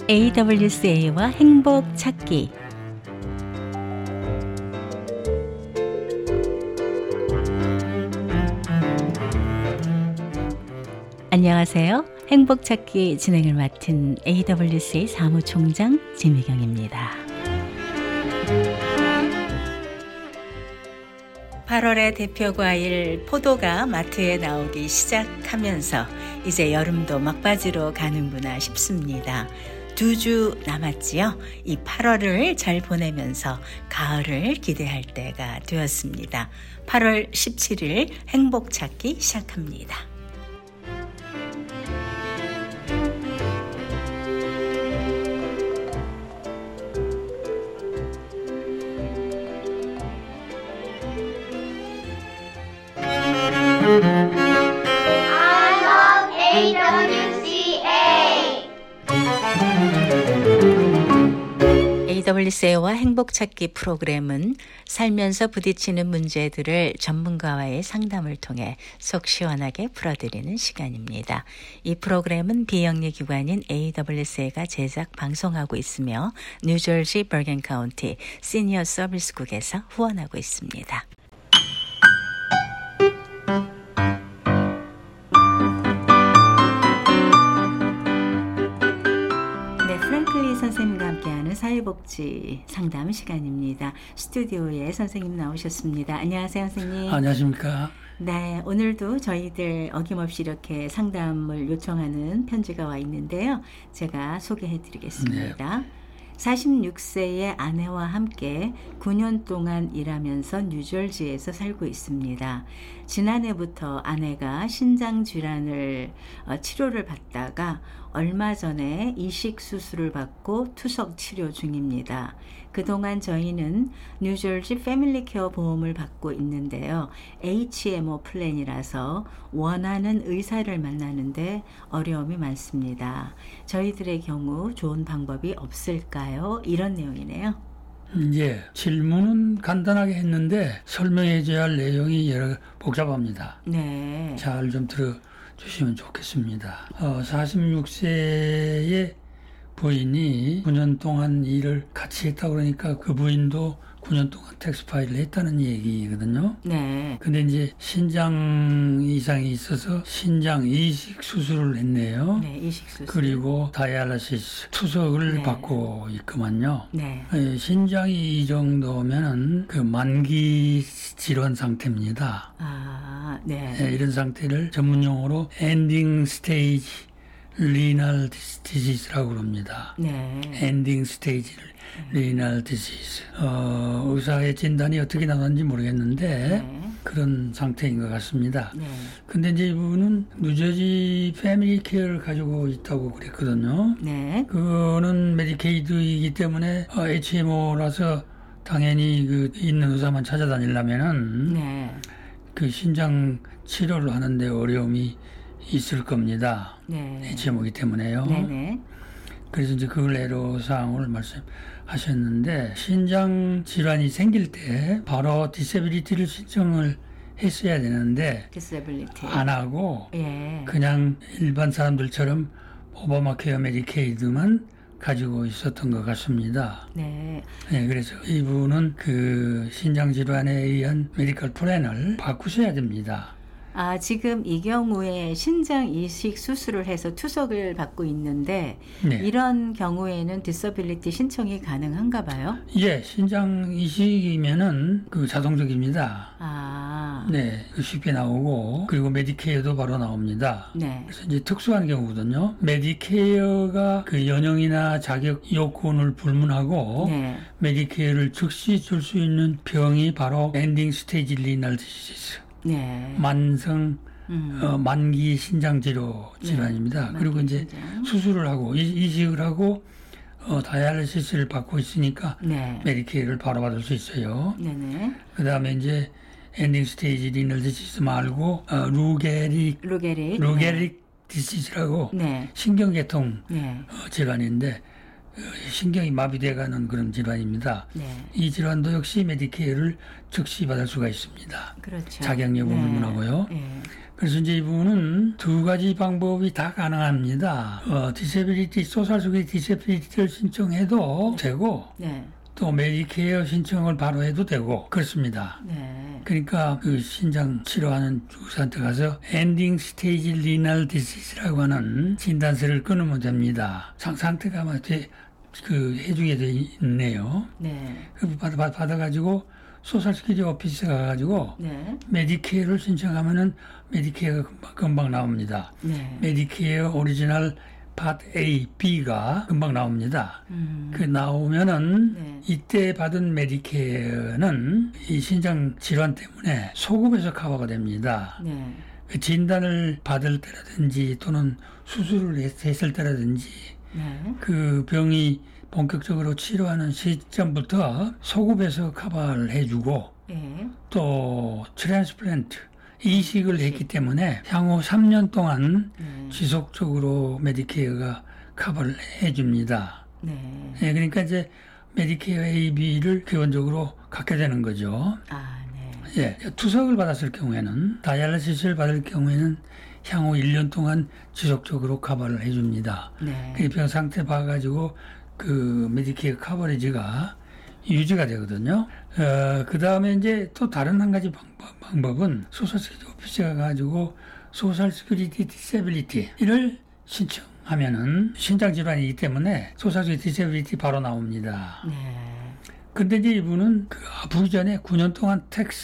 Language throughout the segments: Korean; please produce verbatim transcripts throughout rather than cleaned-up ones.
에이더블유씨에이와 행복 찾기. 안녕하세요. 행복 찾기 진행을 맡은 에이더블유씨에이 사무총장 진미경입니다. 팔월의 대표 과일 포도가 마트에 나오기 시작하면서 이제 여름도 막바지로 가는구나 싶습니다. 두 주 남았지요. 이 팔월을 잘 보내면서 가을을 기대할 때가 되었습니다. 팔월 십칠일 행복 찾기 시작합니다. I love 에이더블유씨에이. 에이더블유씨에이와 행복 찾기 프로그램은 살면서 부딪히는 문제들을 전문가와의 상담을 통해 속 시원하게 풀어드리는 시간입니다. 이 프로그램은 비영리 기관인 에이더블유씨에이가 제작 방송하고 있으며 뉴저지 버건 카운티 시니어 서비스국에서 후원하고 있습니다. 선생님과 함께하는 사회복지 상담 시간입니다. 스튜디오에 선생님 나오셨습니다. 안녕하세요, 선생님. 안녕하십니까. 네, 오늘도 저희들 어김없이 이렇게 상담을 요청하는 편지가 와 있는데요. 제가 소개해드리겠습니다. 네. 사십육 세의 아내와 함께 구 년 동안 일하면서 뉴저지에서 살고 있습니다. 지난해부터 아내가 신장 질환을 어, 치료를 받다가 얼마 전에 이식 수술을 받고 투석 치료 중입니다. 그동안 저희는 뉴저지 패밀리 케어 보험을 받고 있는데요. 에이치엠오 플랜이라서 원하는 의사를 만나는데 어려움이 많습니다. 저희들의 경우 좋은 방법이 없을까요? 이런 내용이네요. 예, 질문은 간단하게 했는데 설명해 줘야 할 내용이 여러 복잡합니다. 네. 잘 좀 들어주시면 좋겠습니다. 어, 사십육 세의 부인이 구 년 동안 일을 같이 했다고 그러니까 그 부인도 구 년 동안 텍스 파일을 했다는 얘기거든요. 네. 근데 이제 신장 이상이 있어서 신장 이식 수술을 했네요. 네, 이식 수술. 그리고 다이알리시스 투석을 네. 받고 있구만요. 네. 예, 신장이 이 정도면은 그 만기 질환 상태입니다. 아, 네. 예, 이런 상태를 전문용어로 엔딩 스테이지 리널 디시즈라고 그럽니다. 네. 엔딩 스테이지를 리널 디시즈. 어, 의사의 진단이 어떻게 나왔는지 모르겠는데 네. 그런 상태인 것 같습니다. 네. 근데 이제 이분은 뉴저지 패밀리 케어를 가지고 있다고 그랬거든요. 네. 그거는 메디케이드이기 때문에 어, 에이치엠오라서 당연히 그 있는 의사만 찾아다니려면은 네. 그 신장 치료를 하는데 어려움이 있을 겁니다. 네. 에이치엠오이기 때문에요. 네네. 그래서 이제 그걸 애로사항을 말씀하셨는데 신장 질환이 생길 때 바로 디세빌리티를 신청을 했어야 되는데 디세빌리티. 안 하고 예. 그냥 일반 사람들처럼 오바마 케어 메디케이드만 가지고 있었던 것 같습니다. 네. 네, 그래서 이분은 그 신장 질환에 의한 메디컬 플랜을 바꾸셔야 됩니다. 아, 지금 이 경우에 신장 이식 수술을 해서 투석을 받고 있는데 네. 이런 경우에는 디서빌리티 신청이 가능한가 봐요? 예, 신장 이식이면은 그 자동적입니다. 아. 네, 그 쉽게 나오고 그리고 메디케어도 바로 나옵니다. 네. 그래서 이제 특수한 경우거든요. 메디케어가 그 연령이나 자격 요건을 불문하고 네. 메디케어를 즉시 줄 수 있는 병이 바로 엔딩 스테이지 리널 디시즈. 네. 만성 음. 어, 만기 신장 질환 질환입니다. 네, 그리고 이제 신장. 수술을 하고 이, 이식을 하고 어, 다이알리시스를 받고 있으니까 네. 메디케어를 바로 받을 수 있어요. 네네. 그 다음에 이제 엔딩 스테이지 리널 디시즈 말고 어, 루게릭 루게릭. 루게릭 디시즈라고 네. 신경계통 네. 어, 질환인데 어, 신경이 마비돼가는 그런 질환입니다. 네. 이 질환도 역시 메디케어를 즉시 받을 수가 있습니다. 그렇죠. 자격 여부 네. 불문하고요. 네. 그래서 이제 이 부분은 두 가지 방법이 다 가능합니다. 어, 디세빌리티, 소셜 세큐리티 디세빌리티를 신청해도 되고, 네. 또 메디케어 신청을 바로 해도 되고 그렇습니다. 네. 그러니까 그 신장 치료하는 의사한테 가서 엔딩 스테이지 리널 디시스라고 하는 진단서를 끊으면 됩니다. 상, 상태가 아마 돼, 그 해주게 돼 있네요. 네. 그 받아, 받아, 받아가지고 소셜 세큐리티 오피스에 가가지고 네. 메디케어를 신청하면은 메디케어가 금방, 금방 나옵니다. 네. 메디케어 오리지널 파트 A, B가 금방 나옵니다. 음. 그 나오면은 네. 이때 받은 메디케어는 이 신장 질환 때문에 소급해서 커버가 됩니다. 네. 그 진단을 받을 때라든지 또는 수술을 했, 했을 때라든지 네. 그 병이 본격적으로 치료하는 시점부터 소급해서 커버를 해주고 네. 또 트랜스플란트 이식을 했기 때문에 향후 삼 년 동안 네. 지속적으로 메디케어가 커버를 해줍니다. 네. 예, 그러니까 이제 메디케어 A, B를 기본적으로 갖게 되는 거죠. 아, 네. 예, 투석을 받았을 경우에는 다이알리시스를 받을 경우에는 향후 일 년 동안 지속적으로 커버를 해줍니다. 네. 그 병 상태 봐가지고 그 메디케어 커버리지가 유지가 되거든요. 어, 그 다음에 이제 또 다른 한 가지 방법, 방법은 소셜 세큐리티 오피스에 가가지고 소셜 세큐리티 디세빌리티를 신청하면은 신장 질환이기 때문에 소셜 세큐리티 디세빌리티 바로 나옵니다. 네. 근데 이제 이분은 그 아프기 전에 구 년 동안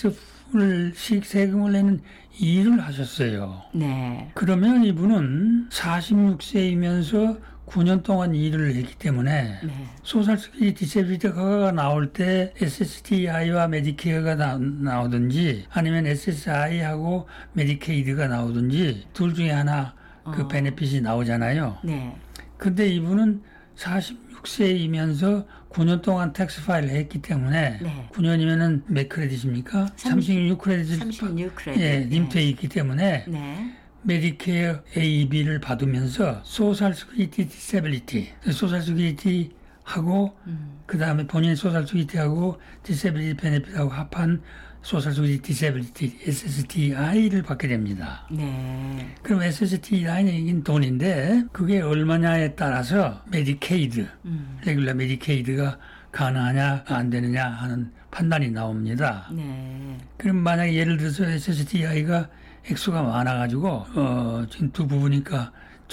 텍스를 세금을 내는 일을 하셨어요. 네. 그러면 이분은 사십육 세이면서 구 년 동안 일을 했기 때문에 네. 소셜 세큐리티 디세빌리티가 나올 때 에스에스티아이와 메디케어가 나, 나오든지 아니면 에스에스아이하고 메디케이드가 나오든지 둘 중에 하나 그 어. 베네핏이 나오잖아요. 네. 근데 이분은 사십육 세이면서 구 년 동안 텍스 파일을 했기 때문에 네. 구 년이면은 몇 크레딧입니까? 삼십육 크레딧을 삼십육 크레딧. 예, 네. 림트에 있기 때문에 네. 메디케어 A, B를 받으면서 소셜 세큐리티 디세빌리티, 소셜 세큐리티 하고 음. 그 다음에 본인 소셜 세큐리티하고 디세빌리티 베네핏하고 합한 소셜 세큐리티 디세빌리티 에스에스티아이를 받게 됩니다. 네. 그럼 에스에스티아이는 이긴 돈인데 그게 얼마냐에 따라서 메디케이드, 음. 레귤러 메디케이드가 가능하냐 안 되느냐 하는 판단이 나옵니다. 네. 그럼 만약에 예를 들어서 에스에스티아이가 액수가 많아가지고 어 지금 두 부부니까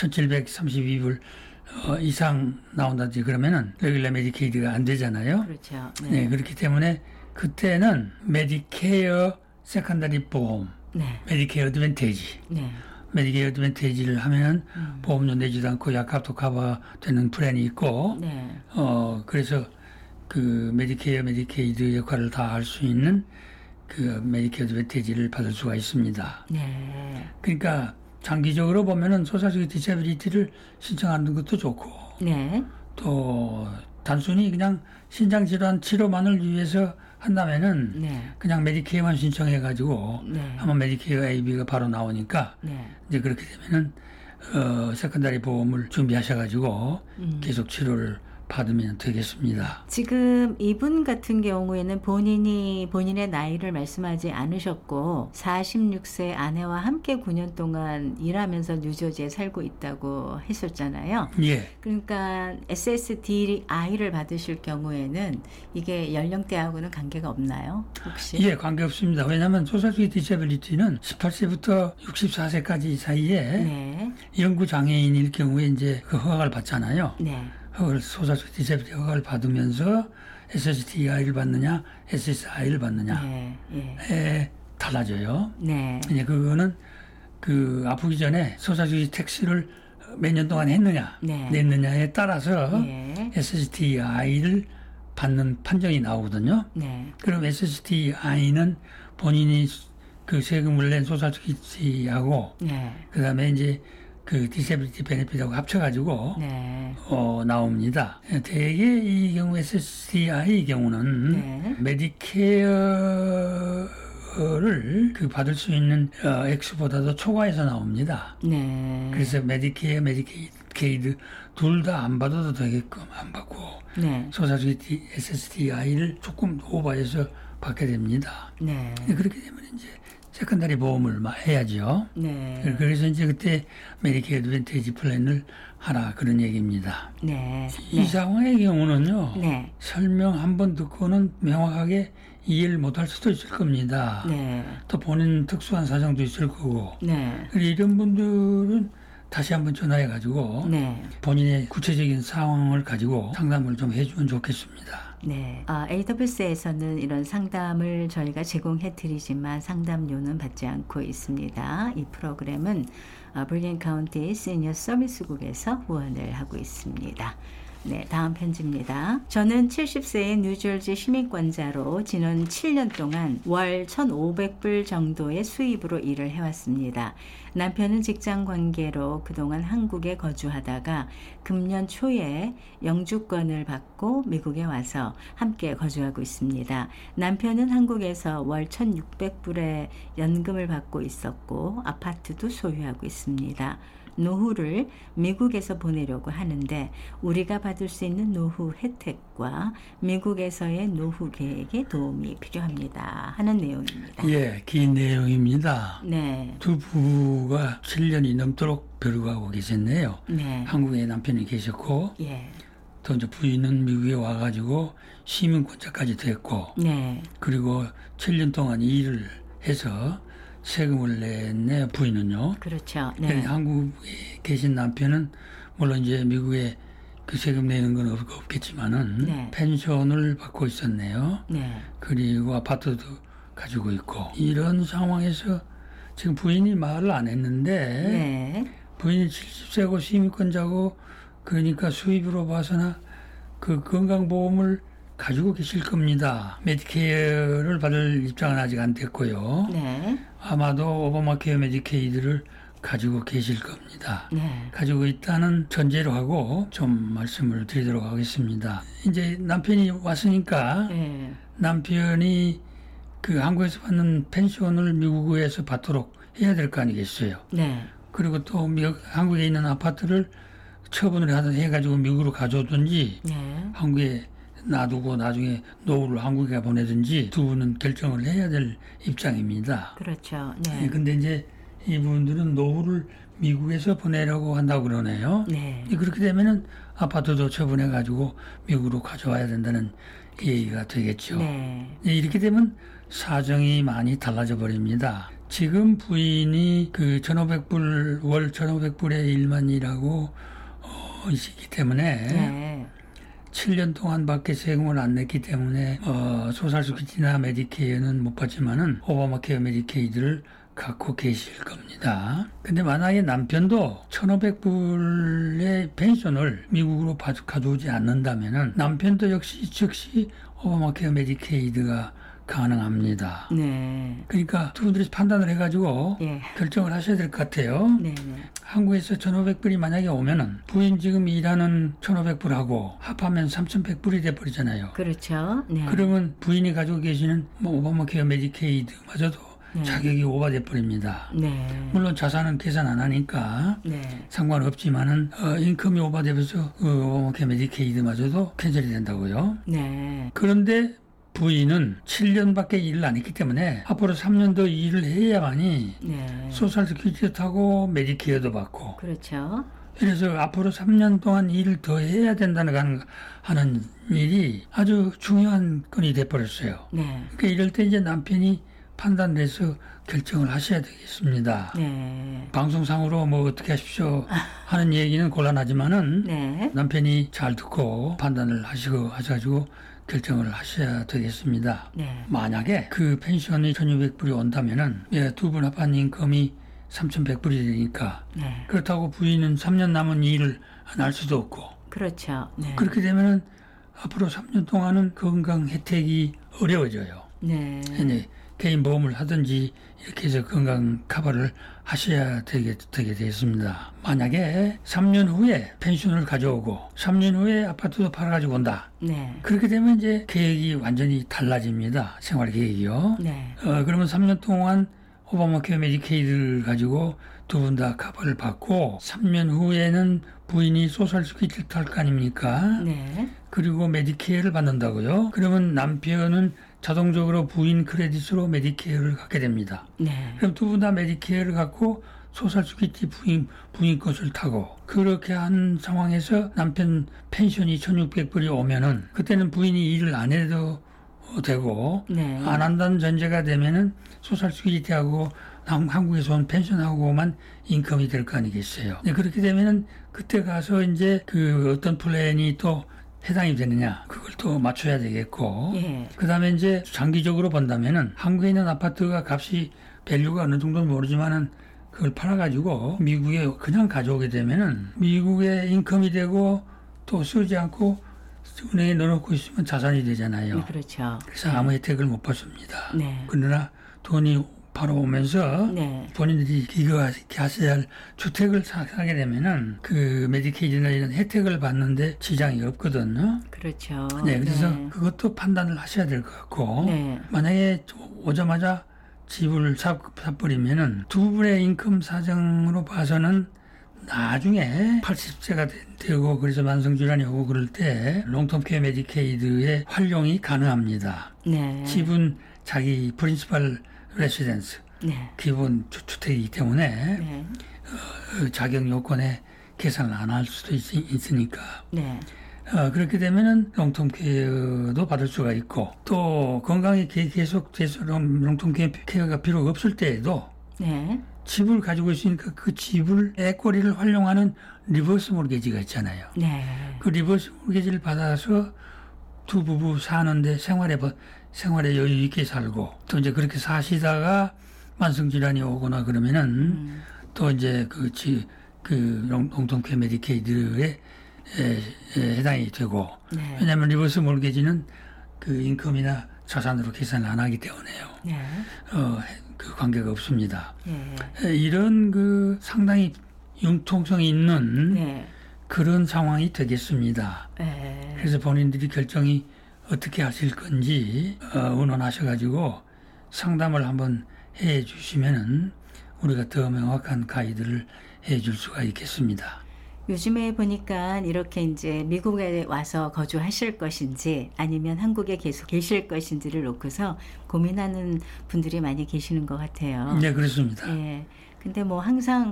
천칠백삼십이 불 어, 이상 나온다든지 그러면은 레귤러 메디케이드가 안 되잖아요. 그렇죠. 네. 네, 그렇기 때문에 그때는 메디케어 세컨다리 보험, 네. 메디케어 어드밴테이지, 네. 메디케어 어드밴테이지를 하면 음. 보험료 내지도 않고 약값도 커버되는 플랜이 있고, 네. 어 그래서 그 메디케어 메디케이드 역할을 다 할 수 있는 그 메디케어 어드밴테이지를 받을 수가 있습니다. 네. 그러니까 장기적으로 보면은 소셜 세큐리티 디세빌리티를 신청하는 것도 좋고, 네. 또 단순히 그냥 신장 질환 치료만을 위해서 한다면은 네. 그냥 메디케어만 신청해가지고 네. 하면 메디케어 A, B가 바로 나오니까 네. 이제 그렇게 되면은 어 세컨다리 보험을 준비하셔가지고 음. 계속 치료를 받으면 되겠습니다. 지금 이분 같은 경우에는 본인이 본인의 나이를 말씀하지 않으셨고 사십육 세 아내와 함께 구 년 동안 일하면서 뉴저지에 살고 있다고 했었잖아요. 예. 그러니까 에스에스디아이를 받으실 경우에는 이게 연령대하고는 관계가 없나요? 혹시? 예, 관계없습니다. 왜냐하면 소셜 세큐리티 디세빌리티는 십팔 세부터 육십사 세까지 사이에 네. 영구 장애인일 경우에 이제 그 허가를 받잖아요. 네. 허가를 소셜 세큐리티 디세빌리티 허가를 받으면서 에스에스티아이를 받느냐, 에스에스아이를 받느냐, 네. 예. 에 달라져요. 네. 이제 그거는 그 아프기 전에 소셜 세큐리티 텍스를 몇 년 동안 했느냐, 네. 냈느냐에 따라서 예. 에스에스티아이를 받는 판정이 나오거든요. 네. 그럼 에스에스티아이는 본인이 그 세금을 낸 소셜 세큐리티하고 네. 그 다음에 이제 그 디세빌리티 베네핏하고 합쳐가지고 네. 어, 나옵니다. 대개 이 경우 에스에스티아이 경우는 네. 메디케어를 그 받을 수 있는 어, 액수보다도 초과해서 나옵니다. 네. 그래서 메디케어, 메디케이드 둘 다 안 받아도 되게끔 안 받고 네. 소셜세큐리티 에스에스티아이를 조금 오버해서 받게 됩니다. 네. 그렇게 되면 이제 세컨다리 보험을 해야죠. 네. 그래서 이제 그때 메디케어 어드밴티지 플랜을 하라 그런 얘기입니다. 네. 이 네. 상황의 경우는요. 네. 설명 한 번 듣고는 명확하게 이해를 못할 수도 있을 겁니다. 네. 또 본인 특수한 사정도 있을 거고. 네. 이런 분들은 다시 한번 전화해가지고 네. 본인의 구체적인 상황을 가지고 상담을 좀 해주면 좋겠습니다. 네. 어, 에이더블유에스에서는 이런 상담을 저희가 제공해 드리지만 상담료는 받지 않고 있습니다. 이 프로그램은 어, 브리겐 카운티 시니어 서비스국에서 후원을 하고 있습니다. 네, 다음 편지입니다. 저는 칠십 세의 뉴저지 시민권자로 지난 칠 년 동안 월 천오백 불 정도의 수입으로 일을 해왔습니다. 남편은 직장 관계로 그동안 한국에 거주하다가 금년 초에 영주권을 받고 미국에 와서 함께 거주하고 있습니다. 남편은 한국에서 월 천육백 불의 연금을 받고 있었고 아파트도 소유하고 있습니다. 노후를 미국에서 보내려고 하는데 우리가 받을 수 있는 노후 혜택과 미국에서의 노후 계획에 도움이 필요합니다. 하는 내용입니다. 예, 긴 내용입니다. 네. 두 부부가 칠 년이 넘도록 벼룩하고 계셨네요. 네. 한국에 남편이 계셨고 예. 또 이제 부인은 미국에 와가지고 시민권자까지 됐고 네. 그리고 칠 년 동안 일을 해서 세금을 냈네요. 부인은요. 그렇죠. 네. 한국에 계신 남편은 물론 이제 미국에 그 세금 내는 건 없, 없겠지만은 네. 펜션을 받고 있었네요. 네. 그리고 아파트도 가지고 있고 이런 상황에서 지금 부인이 말을 안 했는데 네. 부인이 칠십 세고 시민권자고 그러니까 수입으로 봐서나 그 건강보험을 가지고 계실 겁니다. 메디케어를 받을 입장은 아직 안 됐고요. 네. 아마도 오바마케어 메디케이드를 가지고 계실 겁니다. 네. 가지고 있다는 전제로 하고 좀 말씀을 드리도록 하겠습니다. 이제 남편이 왔으니까 네. 남편이 그 한국에서 받는 펜션을 미국에서 받도록 해야 될 거 아니겠어요. 네. 그리고 또 미국, 한국에 있는 아파트를 처분을 하든 해가지고 미국으로 가져오든지 네. 한국에 놔두고 나중에 노후를 한국에 보내든지 두 분은 결정을 해야 될 입장입니다. 그렇죠. 네. 네. 근데 이제 이분들은 노후를 미국에서 보내려고 한다고 그러네요. 네. 그렇게 되면은 아파트도 처분해가지고 미국으로 가져와야 된다는 얘기가 되겠죠. 네. 이렇게 되면 사정이 많이 달라져 버립니다. 지금 부인이 그 천오백 불, 월 천오백 불의 일만 일하고 어, 있기 때문에 네. 칠 년 동안 밖에 세금을 안 냈기 때문에 어, 소살스키티나 메디케이어는 못 받지만은 오바마케어 메디케이드를 갖고 계실 겁니다. 근데 만약에 남편도 천오백 불의 펜션을 미국으로 가져오지 않는다면은 남편도 역시 즉시 오바마케어 메디케이드가 가능합니다. 네. 그러니까 두 분들이 판단을 해가지고 예. 결정을 하셔야 될 것 같아요. 네. 네. 한국에서 천오백 불이 만약에 오면은 부인 지금 일하는 천오백 불하고 합하면 삼천백 불이 돼버리잖아요. 그렇죠. 네. 그러면 부인이 가지고 계시는 뭐 오바마케어 메디케이드마저도 네. 자격이 오버돼 버립니다. 네. 물론 자산은 계산 안 하니까 네. 상관없지만은 어, 인컴이 오버되면서 그 오바마케어 메디케이드마저도 캔슬이 된다고요. 네. 그런데 부인은 칠 년밖에 일을 안 했기 때문에 앞으로 삼 년 더 일을 해야만이 네. 소셜 스큐리티도 타고 메디케어도 받고 그렇죠. 그래서 앞으로 삼 년 동안 일을 더 해야 된다는 하는 일이 아주 중요한 건이 돼버렸어요. 네. 그러니까 이럴 때 이제 남편이 판단을 해서 결정을 하셔야 되겠습니다. 네. 방송상으로 뭐 어떻게 하십시오 하는 얘기는 곤란하지만은 네. 남편이 잘 듣고 판단을 하시고 하셔가지고 결정을 하셔야 되겠습니다. 네. 만약에 그 펜션이 천육백 불이 온다면은 예, 두 분 합한 인컴이 삼천백 불이 되니까 네. 그렇다고 부인은 삼 년 남은 일을 안 할 수도 없고 그렇죠. 네. 그렇게 되면은 앞으로 삼 년 동안은 건강 혜택이 어려워져요. 네. 이제 개인 보험을 하든지 이렇게 해서 건강 커버를 하셔야 되게, 되게 되겠습니다. 만약에 삼 년 후에 펜션을 가져오고 삼 년 후에 아파트도 팔아가지고 온다. 네. 그렇게 되면 이제 계획이 완전히 달라집니다. 생활 계획이요. 네. 어, 그러면 삼 년 동안 오바마케어 메디케이드를 가지고 두 분 다 커버를 받고 삼 년 후에는 부인이 소셜 스퀴트를 탈 거 아닙니까? 네. 그리고 메디케어를 받는다고요. 그러면 남편은 자동적으로 부인 크레딧으로 메디케어를 갖게 됩니다. 네. 그럼 두 분 다 메디케어를 갖고 소살수기티 부인, 부인 것을 타고 그렇게 한 상황에서 남편 펜션이 천육백 불이 오면은 그때는 부인이 일을 안 해도 되고 네. 안 한다는 전제가 되면은 소살수기티하고 한국에서 온 펜션하고만 인컴이 될 거 아니겠어요. 네, 그렇게 되면은 그때 가서 이제 그 어떤 플랜이 또 해당이 되느냐 그걸 또 맞춰야 되겠고 예. 그다음에 이제 장기적으로 본다면은 한국에 있는 아파트가 값이 밸류가 어느 정도는 모르지만은 그걸 팔아가지고 미국에 그냥 가져오게 되면은 미국에 인컴이 되고 또 쓰지 않고 은행에 넣어놓고 있으면 자산이 되잖아요. 네, 그렇죠. 그래서 아무 혜택을 못 받습니다. 네. 그러나 돈이 바로 오면서 네. 본인들이 이거 하셔야 할 주택을 사게 되면은 그 메디케이드나 이런 혜택을 받는데 지장이 없거든요. 그렇죠. 네, 그래서 네. 그것도 판단을 하셔야 될 것 같고 네. 만약에 오자마자 집을 사, 사버리면은 두 분의 인컴 사정으로 봐서는 나중에 팔십 세가 되고 그래서 만성질환이 오고 그럴 때 롱텀케어 메디케이드의 활용이 가능합니다. 네. 집은 자기 프린시팔 레시던스 네. 기본 주, 주택이기 때문에 네. 어, 자격 요건에 계산을 안 할 수도 있, 있으니까 네. 어, 그렇게 되면은 롱텀케어도 받을 수가 있고 또 건강이 계속 돼서 롱텀케어가 필요 없을 때에도 네. 집을 가지고 있으니까 그 집을 에코리를 활용하는 리버스 모르게지가 있잖아요. 네. 그 리버스 모르게지를 받아서 두 부부 사는데 생활에 생활에 여유 있게 살고 또 이제 그렇게 사시다가 만성 질환이 오거나 그러면은 음. 또 이제 그 지 그 롱텀케어 메디케이드에 에, 에, 해당이 되고 네. 왜냐하면 리버스 모르게지는 그 인컴이나 자산으로 계산을 안 하기 때문에요. 네. 어, 그 관계가 없습니다. 네. 에, 이런 그 상당히 융통성이 있는 네. 그런 상황이 되겠습니다. 네. 그래서 본인들이 결정이 어떻게 하실 건지 어, 의논하셔가지고 상담을 한번 해 주시면은 우리가 더 명확한 가이드를 해 줄 수가 있겠습니다. 요즘에 보니까 이렇게 이제 미국에 와서 거주하실 것인지 아니면 한국에 계속 계실 것인지를 놓고서 고민하는 분들이 많이 계시는 것 같아요. 네, 그렇습니다. 예. 근데 뭐 항상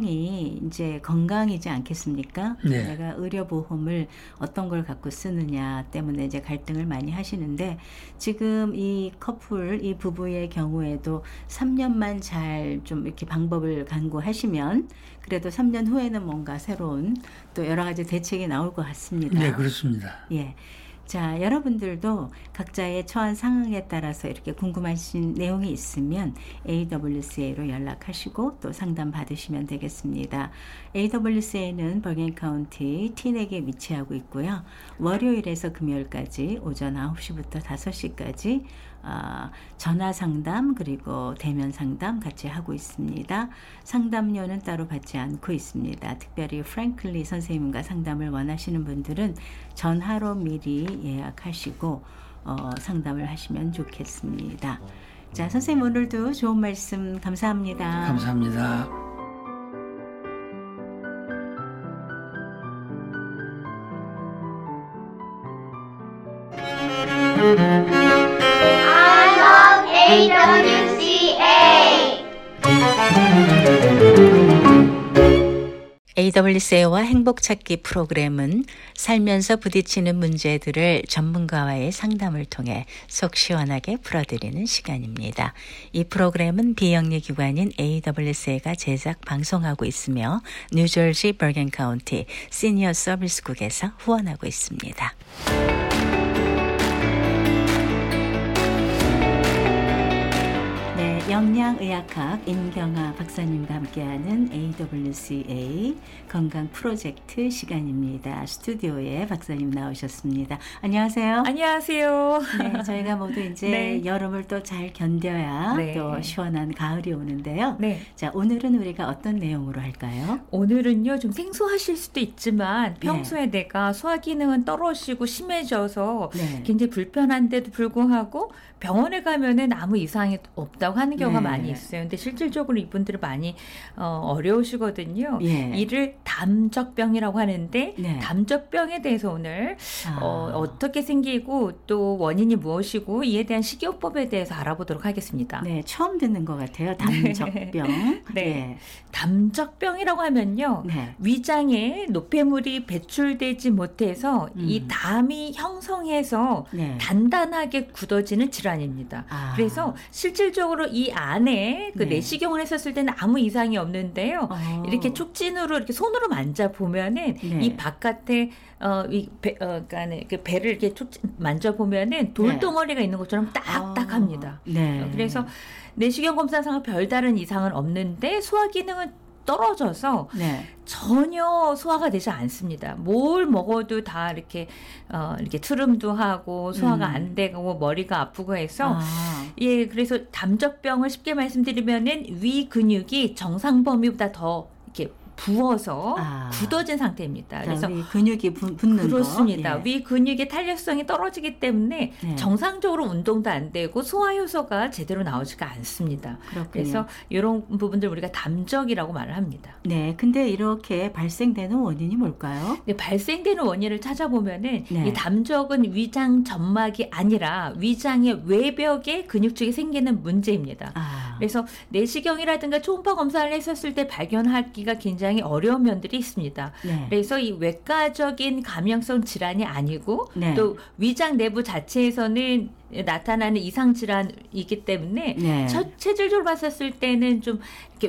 걱정이 이제 건강이지 않겠습니까? 네. 내가 의료보험을 어떤 걸 갖고 쓰느냐 때문에 이제 갈등을 많이 하시는데 지금 이 커플, 이 부부의 경우에도 삼 년만 잘 좀 이렇게 방법을 강구하시면 그래도 삼 년 후에는 뭔가 새로운 또 여러 가지 대책이 나올 것 같습니다. 네, 그렇습니다. 예. 자, 여러분들도 각자의 처한 상황에 따라서 이렇게 궁금하신 내용이 있으면 에이더블유씨에이로 연락하시고 또 상담 받으시면 되겠습니다. 에이더블유씨에이는 버겐 카운티 티넥에 위치하고 있고요. 월요일에서 금요일까지 오전 아홉 시부터 다섯 시까지 어, 전화 상담 그리고 대면 상담 같이 하고 있습니다. 상담료는 따로 받지 않고 있습니다. 특별히 프랭클리 선생님과 상담을 원하시는 분들은 전화로 미리 예약하시고 어, 상담을 하시면 좋겠습니다. 자, 선생님 오늘도 좋은 말씀 감사합니다. 감사합니다. 에이더블유씨에이 에이더블유씨에이와 행복찾기 프로그램은 살면서 부딪히는 문제들을 전문가와의 상담을 통해 속 시원하게 풀어드리는 시간입니다. 이 프로그램은 비영리 기관인 에이더블유씨에이가 제작 방송하고 있으며 뉴저지 버겐 카운티 시니어 서비스국에서 후원하고 있습니다. 영양의학학 임경아 박사님과 함께하는 에이더블유씨에이 건강 프로젝트 시간입니다. 스튜디오에 박사님 나오셨습니다. 안녕하세요. 안녕하세요. 네, 저희가 모두 이제 네. 여름을 또 잘 견뎌야 네. 또 시원한 가을이 오는데요. 네. 자, 오늘은 우리가 어떤 내용으로 할까요? 오늘은요, 좀 생소하실 수도 있지만 평소에 네. 내가 소화 기능은 떨어지고 심해져서 네. 굉장히 불편한데도 불구하고 병원에 가면은 아무 이상이 없다고 하는 경우가 네. 많이 있어요. 근데 실질적으로 이분들은 많이 어, 어려우시거든요. 예. 이를 담적병이라고 하는데 네. 담적병에 대해서 오늘 아. 어, 어떻게 생기고 또 원인이 무엇이고 이에 대한 식이요법에 대해서 알아보도록 하겠습니다. 네, 처음 듣는 것 같아요. 담적병. 네. 예. 담적병이라고 하면요. 네. 위장에 노폐물이 배출되지 못해서 음. 이 담이 형성해서 네. 단단하게 굳어지는 질환입니다. 아. 그래서 실질적으로 이 안에 그 네. 내시경을 했었을 때는 아무 이상이 없는데요. 어. 이렇게 촉진으로 이렇게 손으로 만져 보면은 네. 이 바깥에 어이 배, 어, 그러니까 그 배를 이렇게 촉진 만져 보면은 돌덩어리가 있는 것처럼 딱딱합니다. 아. 네. 어, 그래서 내시경 검사상 별다른 이상은 없는데 소화 기능은 떨어져서 네. 전혀 소화가 되지 않습니다. 뭘 먹어도 다 이렇게 어 이렇게 트름도 하고 소화가 음. 안 되고 머리가 아프고 해서 아. 예 그래서 담적병을 쉽게 말씀드리면은 위 근육이 정상 범위보다 더 이렇게 부어서 아. 굳어진 상태입니다. 그래서 그래서 위 근육이 부, 붙는 그렇습니다. 거. 예. 위 근육의 탄력성이 떨어지기 때문에 네. 정상적으로 운동도 안 되고 소화 효소가 제대로 나오지가 않습니다. 그렇군요. 그래서 이런 부분들 우리가 담적이라고 말을 합니다. 네, 근데 이렇게 발생되는 원인이 뭘까요? 근데 발생되는 원인을 찾아보면은 네. 이 담적은 위장 점막이 아니라 위장의 외벽에 근육축이 생기는 문제입니다. 아. 그래서 내시경이라든가 초음파 검사를 했었을 때 발견하기가 굉장히 어려운 면들이 있습니다. 네. 그래서 이 외과적인 감염성 질환이 아니고 네. 또 위장 내부 자체에서는 나타나는 이상 질환이기 때문에 네. 첫 체질적으로 봤었을 때는 좀 이렇게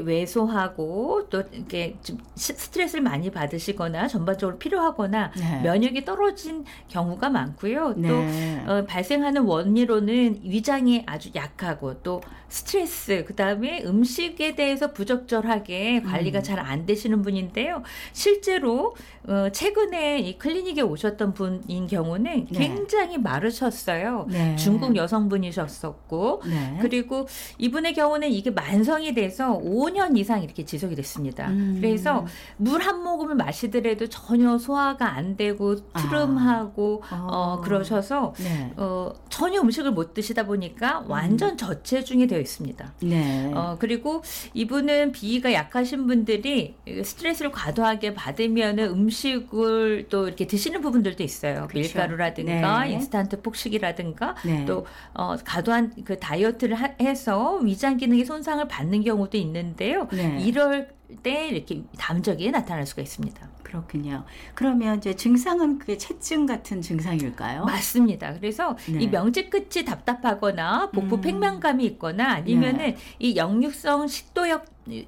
왜소하고 또 이렇게 좀 시- 스트레스를 많이 받으시거나 전반적으로 필요하거나 네. 면역이 떨어진 경우가 많고요. 네. 또 어, 발생하는 원인으로는 위장이 아주 약하고 또 스트레스 그다음에 음식에 대해서 부적절하게 관리가 음. 잘 안 되시는 분인데요. 실제로 어, 최근에 이 클리닉에 오셨던 분인 경우는 네. 굉장히 마르셨어요. 네. 중국 여성분이셨었고 네. 그리고 이분의 경우는 이게 만성이 돼서 오 년 이상 이렇게 지속이 됐습니다. 음. 그래서 물 한 모금을 마시더라도 전혀 소화가 안 되고 트름하고 아. 어, 그러셔서 네. 어, 전혀 음식을 못 드시다 보니까 완전 저체중이 되어 있습니다. 네. 어, 그리고 이분은 비위가 약하신 분들이 스트레스를 과도하게 받으면 음식을 또 이렇게 드시는 부분들도 있어요. 그쵸. 밀가루라든가 네. 인스턴트 폭식이라든가 네. 또 어, 과도한 그 다이어트를 하, 해서 위장 기능이 손상을 받는 경우도 있는데요. 네. 이럴 때 이렇게 담적이 나타날 수가 있습니다. 그렇군요. 그러면 이제 증상은 그게 체증 같은 증상일까요? 맞습니다. 그래서 네. 이 명치 끝이 답답하거나 복부 음. 팽만감이 있거나 아니면은 네. 이 역류성 식도역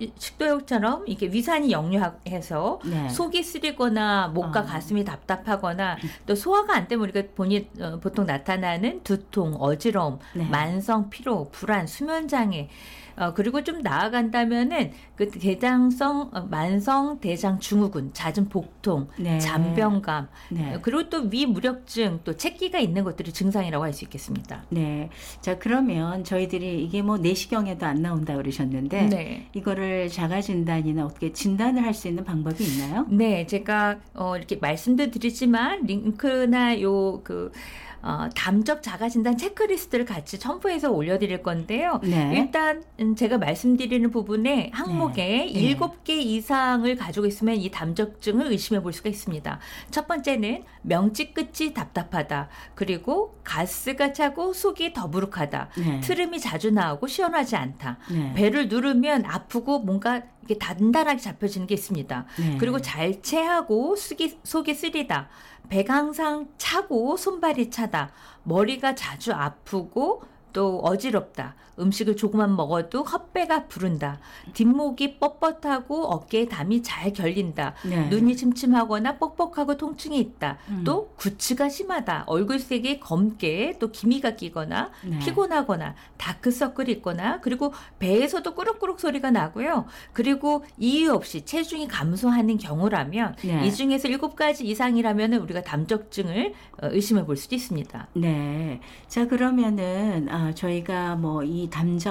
식도역처럼 이렇게 위산이 역류해서 네. 속이 쓰리거나 목과 아. 가슴이 답답하거나 또 소화가 안 되면 우리가 본인 어, 보통 나타나는 두통, 어지러움, 네. 만성 피로, 불안, 수면 장애. 어, 그리고 좀 나아간다면은 그 대장성 어, 만성 대장 증후군, 잦은 복통, 네. 잔병감, 네. 어, 그리고 또 위무력증, 또 체기가 있는 것들이 증상이라고 할 수 있겠습니다. 네. 자, 그러면 저희들이 이게 뭐 내시경에도 안 나온다 그러셨는데 네. 이거를 자가 진단이나 어떻게 진단을 할 수 있는 방법이 있나요? 네, 제가 어, 이렇게 말씀도 드리지만 링크나 요그 어, 담적 자가진단 체크리스트를 같이 첨부해서 올려드릴 건데요. 네. 일단 음, 제가 말씀드리는 부분에 항목에 네. 일곱 개 이상을 가지고 있으면 이 담적증을 의심해 볼 수가 있습니다. 첫 번째는 명치 끝이 답답하다. 그리고 가스가 차고 속이 더부룩하다. 네. 트름이 자주 나오고 시원하지 않다. 네. 배를 누르면 아프고 뭔가 이게 단단하게 잡혀지는 게 있습니다. 네. 그리고 잘 체하고 속이, 속이 쓰리다. 배가 항상 차고 손발이 차다. 머리가 자주 아프고 또 어지럽다. 음식을 조금만 먹어도 헛배가 부른다. 뒷목이 뻣뻣하고 어깨에 담이 잘 결린다. 네. 눈이 침침하거나 뻑뻑하고 통증이 있다. 음. 또 구취가 심하다. 얼굴색이 검게 또 기미가 끼거나 네. 피곤하거나 다크서클이 있거나 그리고 배에서도 꾸룩꾸룩 소리가 나고요. 그리고 이유 없이 체중이 감소하는 경우라면 네. 이 중에서 일곱 가지 이상이라면 우리가 담적증을 어, 의심해 볼 수도 있습니다. 네. 자, 그러면은 아, 아, 저희가 뭐 이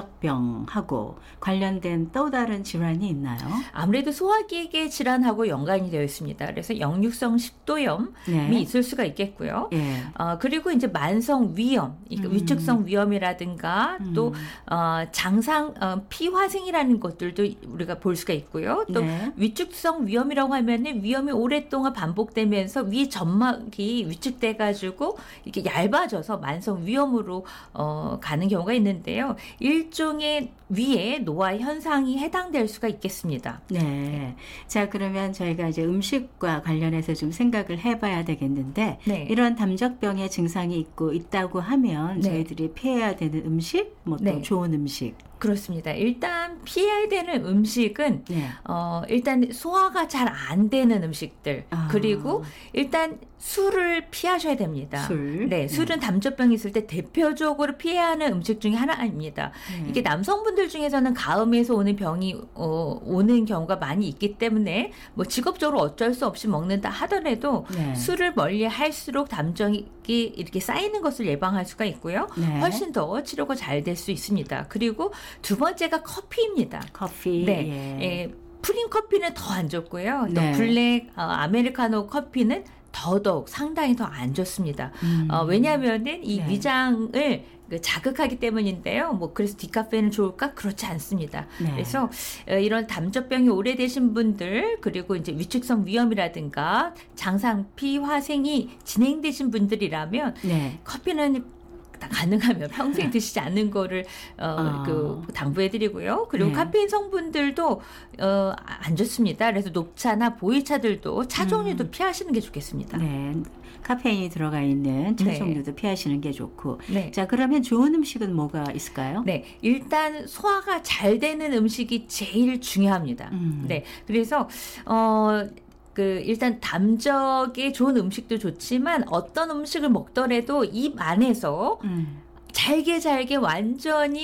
담적병하고 관련된 또 다른 질환이 있나요? 아무래도 소화기계 질환하고 연관이 되어 있습니다. 그래서 역류성 식도염이 네. 있을 수가 있겠고요. 예. 어, 그리고 이제 만성 위염, 그러니까 음. 위축성 위염이라든가 음. 또 어, 장상 어, 피화생이라는 것들도 우리가 볼 수가 있고요. 또 네. 위축성 위염이라고 하면은 위염이 오랫동안 반복되면서 위 점막이 위축돼가지고 이렇게 얇아져서 만성 위염으로 어, 가는 경우가 있는데요. 일종의 위의 노화 현상이 해당될 수가 있겠습니다. 네. 자, 그러면 저희가 이제 음식과 관련해서 좀 생각을 해봐야 되겠는데, 네. 이런 담적병의 증상이 있고 있다고 하면 네. 저희들이 피해야 되는 음식, 뭐 또 네. 좋은 음식. 그렇습니다. 일단 피해야 되는 음식은 네. 어, 일단 소화가 잘 안 되는 음식들 아. 그리고 일단 술을 피하셔야 됩니다. 술. 네, 술은 담적병이 있을 때 대표적으로 피해야 하는 음식 중에 하나입니다. 네. 이게 남성분들 중에서는 가음에서 오는 병이 어, 오는 경우가 많이 있기 때문에 뭐 직업적으로 어쩔 수 없이 먹는다 하더라도 네. 술을 멀리 할수록 담적이 이렇게 쌓이는 것을 예방할 수가 있고요. 네. 훨씬 더 치료가 잘 될 수 있습니다. 그리고 두 번째가 커피입니다. 커피. 네, 예. 예, 프린 커피는 더 안 좋고요. 또 네. 블랙 어, 아메리카노 커피는 더더욱 상당히 더 안 좋습니다. 음. 어, 왜냐하면은 이 네. 위장을 그 자극하기 때문인데요. 뭐 그래서 디카페인은 좋을까? 그렇지 않습니다. 네. 그래서 어, 이런 담적병이 오래되신 분들 그리고 이제 위축성 위염이라든가 장상 피화생이 진행되신 분들이라면 네. 커피는 가능하면 평생 드시지 않는 거를 어, 아. 그 당부해드리고요. 그리고 네. 카페인 성분들도 어, 안 좋습니다. 그래서 녹차나 보이차들도 차 종류도 음. 피하시는 게 좋겠습니다. 네. 카페인이 들어가 있는 차 네. 종류도 피하시는 게 좋고. 네. 자, 그러면 좋은 음식은 뭐가 있을까요? 네, 일단 소화가 잘 되는 음식이 제일 중요합니다. 음. 네, 그래서 어. 그 일단 담적에 좋은 음식도 좋지만 어떤 음식을 먹더라도 입 안에서 음. 잘게 잘게 완전히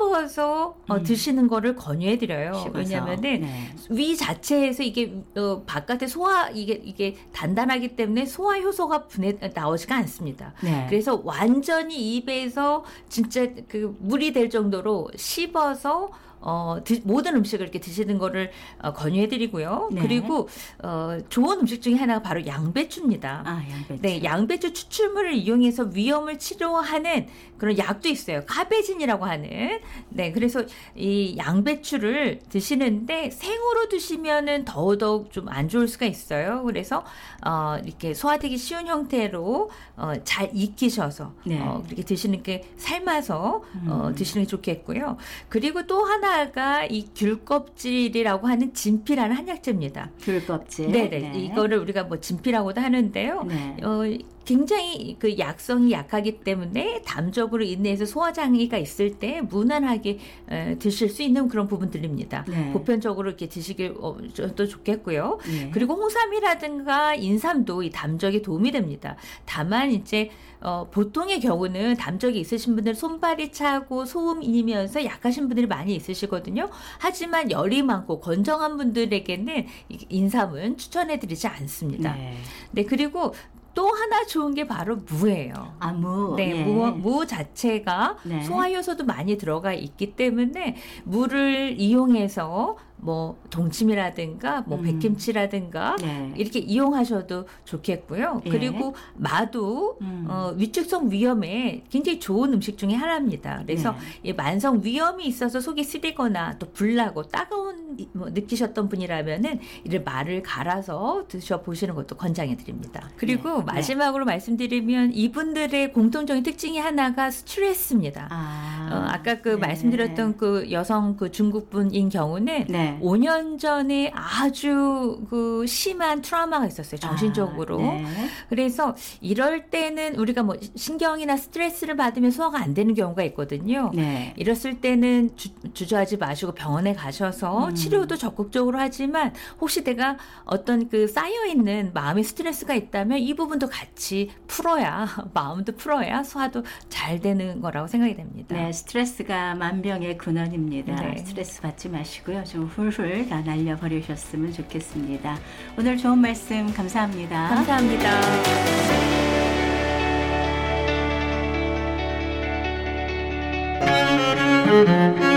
씹어서 어, 음. 드시는 거를 권유해드려요. 씹어서. 왜냐하면은 네. 위 자체에서 이게 어, 바깥에 소화 이게 이게 단단하기 때문에 소화 효소가 분해 나오지가 않습니다. 네. 그래서 완전히 입에서 진짜 그 물이 될 정도로 씹어서 어, 드, 모든 음식을 이렇게 드시는 거를 어, 권유해드리고요. 네. 그리고 어, 좋은 음식 중에 하나가 바로 양배추입니다. 아, 양배추. 네, 양배추 추출물을 이용해서 위염을 치료하는 그런 약도 있어요. 카베진이라고 하는. 네, 그래서 이 양배추를 드시는데 생으로 드시면은 더더욱 좀 안 좋을 수가 있어요. 그래서 어, 이렇게 소화되기 쉬운 형태로 어, 잘 익히셔서 네. 어, 그렇게 드시는 게 삶아서 어, 음. 드시는 게 좋겠고요. 그리고 또 하나가 이 귤껍질이라고 하는 진피라는 한약재입니다. 귤껍질. 네네. 이거를 우리가 뭐 진피라고도 하는데요. 네. 어, 굉장히 그 약성이 약하기 때문에 담적으로 인해서 소화장애가 있을 때 무난하게 에, 드실 수 있는 그런 부분들입니다. 네. 보편적으로 이렇게 드시길 어, 또 좋겠고요. 네. 그리고 홍삼이라든가 인삼도 이 담적에 도움이 됩니다. 다만 이제 어, 보통의 경우는 담적이 있으신 분들 손발이 차고 소음이면서 약하신 분들이 많이 있으시거든요. 하지만 열이 많고 건정한 분들에게는 이 인삼은 추천해드리지 않습니다. 네. 네, 그리고 또 하나 좋은 게 바로 무예요. 아, 무. 네, 예. 무, 무 자체가 네. 소화 요소도 많이 들어가 있기 때문에 무를 이용해서 뭐 동치미라든가 뭐 음. 백김치라든가 네. 이렇게 이용하셔도 좋겠고요. 예. 그리고 마도 음. 어, 위축성 위염에 굉장히 좋은 음식 중에 하나입니다. 그래서 네. 이 만성 위염이 있어서 속이 쓰리거나 또 불나고 따가운 이- 뭐 느끼셨던 분이라면은 이를 말을 갈아서 드셔 보시는 것도 권장해 드립니다. 그리고 네. 마지막으로 말씀드리면 이분들의 공통적인 특징이 하나가 스트레스입니다. 아, 어, 아까 그 네. 말씀드렸던 그 여성 그 중국분인 경우는 네. 오 년 전에 아주 그 심한 트라우마가 있었어요. 정신적으로. 아, 네. 그래서 이럴 때는 우리가 뭐 신경이나 스트레스를 받으면 소화가 안 되는 경우가 있거든요. 네. 이랬을 때는 주, 주저하지 마시고 병원에 가셔서 음. 치료도 적극적으로 하지만 혹시 내가 어떤 그 쌓여있는 마음의 스트레스가 있다면 이 부분도 같이 풀어야 마음도 풀어야 소화도 잘 되는 거라고 생각이 됩니다. 네, 스트레스가 만병의 근원입니다. 네. 스트레스 받지 마시고요. 좀 훌훌 다 날려버리셨으면 좋겠습니다. 오늘 좋은 말씀 감사합니다. 감사합니다. it.